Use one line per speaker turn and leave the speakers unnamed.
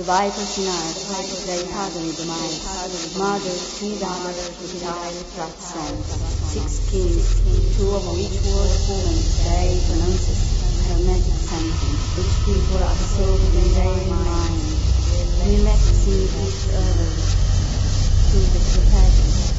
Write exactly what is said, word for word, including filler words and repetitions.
vital synarch, very hardly demise, mother, three daughters, with eyes flat songs, six kings, two of which were women, they pronounces hermetic sentence, which people absorb in their mind, relaxing each other to the profession.